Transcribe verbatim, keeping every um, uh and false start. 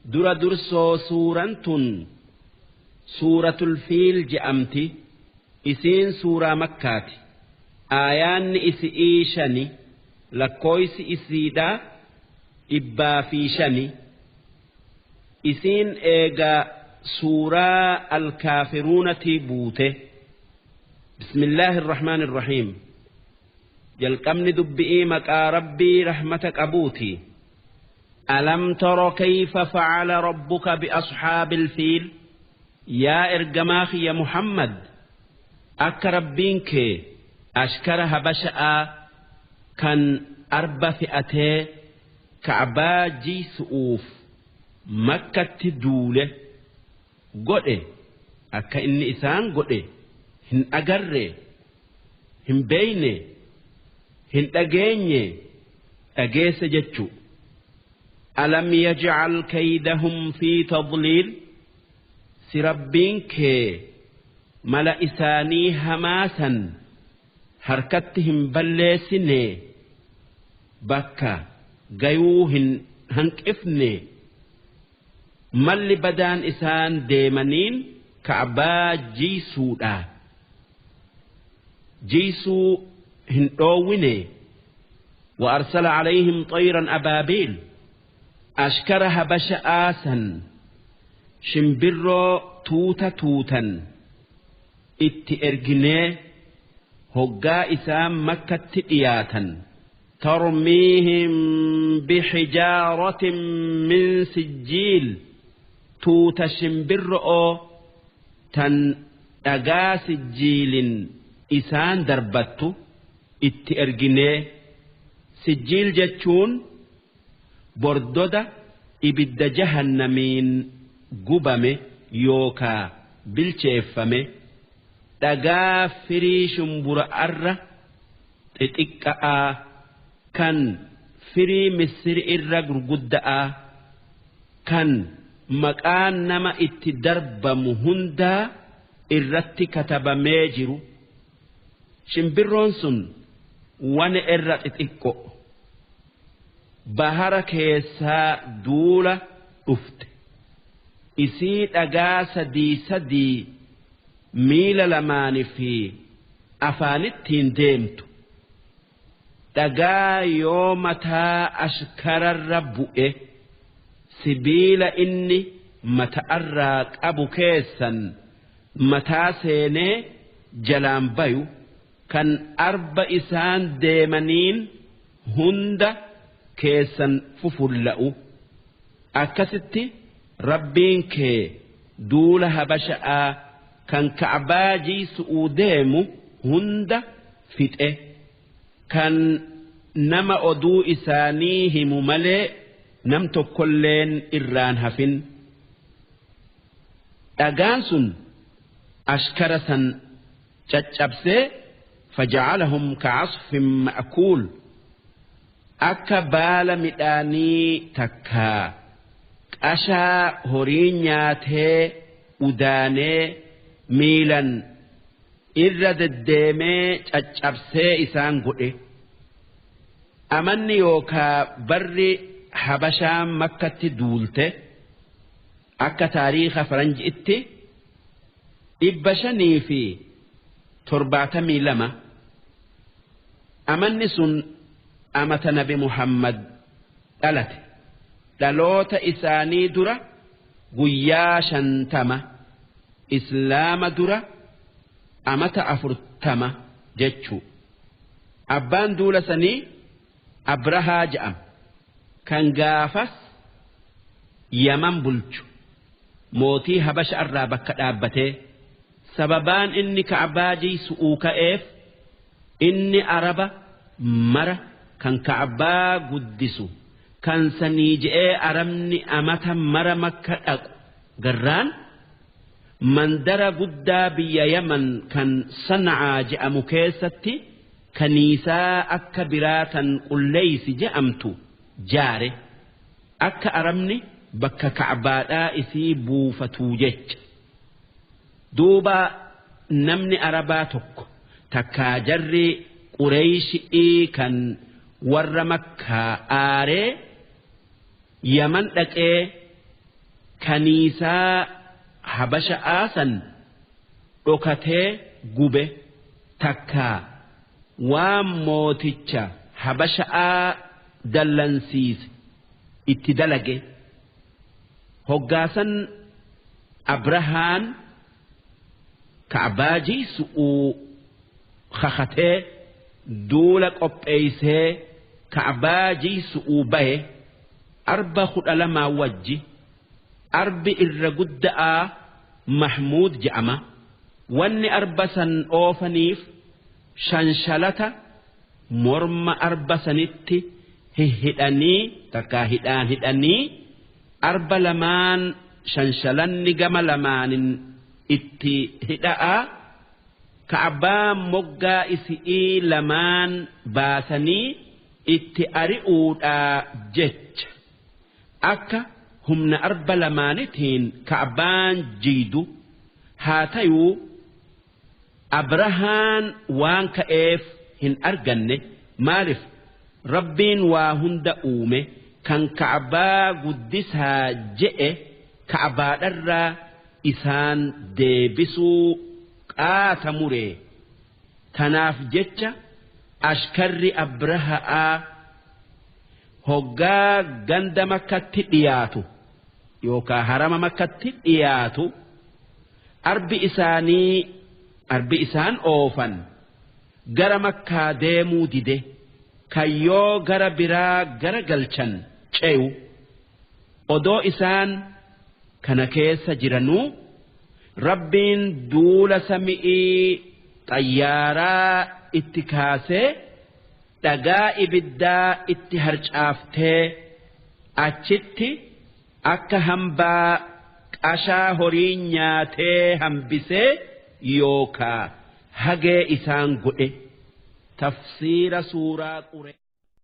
درا درسو سورة سورة الفيل جأمتي إسين سورة مكات آيان إسئيشني لكويس إسيدا إبا فيشني إسين إيغا سورة الكافرون تيبوته بسم الله الرحمن الرحيم جلقمن دبئي مكا ربي رحمتك أبوتي ألم تر كيف فعل ربك بأصحاب الفيل يا إرجماخ يا محمد أكربينك أشكرها بشأ كان أربع فئتين كعباجي سؤوف مكة تدولة قد أكا إني إسان قد هن أجر هن بين هن أجيني أجيس جتشو ألم يجعل كيدهم في تضليل سربينك ملا إساني هماسا حركتهم بلسني بكا غيوهن هنكفني مل بدان إسان ديمانين كعبا جيسو دا جيسو هندويني وأرسل عليهم طيرا أبابيل أشكرها بشآسا شمبرو توتا توتا اتئرجني هقا إسام مكة تئياتا ترميهم بحجارة من سجيل توتا شمبرو تن أغا سجيل إسان دربتو اتئرجني سجيل جتشون بردودا إبد جهنمين قبمي يوكا بالشيفمي دقا فري شمبر أرى تتكأ كان فري مصر إرى قرقدأ كان مكان نما اتدرب مهندا إرت كتب ميجر شمبرونسون وان إرى تتكأ bahara keessaa duula dhufte isii dhagaa sadii sadii miila lamaanii fi afaanittiin deemtu dhagaa yoo mataa ashkararra bu'e sibiila inni mata'arraa qabu keessan mataa seenee jalaan bayu kan arba isaan deemaniin hunda keessan fufulla'u akkasitti rabbiin kee duula habasha'aa kan ka'baa jiisu'uu deemu hunda fixe kan nama oduu isaanii himu malee nam tokkolleen irraan hafin dhagaan sun ashkara san caccabsee faja'alahum ka'asfin ma'kuul akka baala midhaanii takkaa qashaa horii nyaatee udaanee miilan irra deddeemee caccabsee isaan godhe amanni yookaa barri habashaan makkatti duulte akka taariikha faranjiitti dhibba shanii fi torbaatamii lama amanni sun amata nabi muhammad dhalate dhaloota isaanii dura guyyaa shantama islaama dura amata afurtama jechuu abbaan duula sanii abrahaa ja'am kan gaafas yaman bulchu mootii habasha irraa bakka dhaabbatee sababaan inni ka'baa jiisu'uu ka'eef inni araba mara kan ka'baa guddisu kan sanii je'ee arabni amata mara makka dhaqu garraan mandara guddaa biyya yaman kan san'aa je'amu keessatti kaniisaa akka biraatan qulleeysi je'amtu jaare akka arabni bakka ka'baadhaa isii buufatuu jecha duuba namni arabaa tokko takkaa jarri qureeyshii kan warra makkaa aaree yaman dhaqee kaniisaa habasha'aa san dhokatee gube takkaa waan mooticha habasha'aa dallansiise itti dalage hoggaasan abrahaan ka'abaajii su'uu kakatee duula qopheeysee ka'abaajii su'uu bahe arba kudha lamaa wajji arbi irra gudda'aa mahmuud je'ama wanni arba san oofaniif shanshalata morma arba sanitti hidhanii takkaa hidhaan hidhanii arba lamaan shanshalanni gama lamaanin itti hidha'a ka'abaan moggaa isi'ii lamaan baasanii itti ari'uudhaa jecha akka humna arba lamaanitiin ka'abaan jiidu haa tayuu abrahaan waan ka'eef hin arganne maaliif rabbiin waa hunda uume kan ka'abaa guddisaa je'e ka'abaadharraa isaan deebisuu qaata muree tanaaf jecha ashkarri abrahaa hoggaa ganda makkatti dhiyaatu yookaan harama makkatti dhiyaatu arbi isaanii arbi isaan oofan gara makkaa deemuu dide kayyoo gara biraa gara galchan ce'u odoo isaan kana keessa jiranuu rabbiin duula sami'ii xayyaaraa itti kaasee dhagaa ibiddaa itti harcaaftee achitti akka hambaa qashaa horii nyaatee hambisee yookaa hagee isaan godhe tafsiira suuraa qure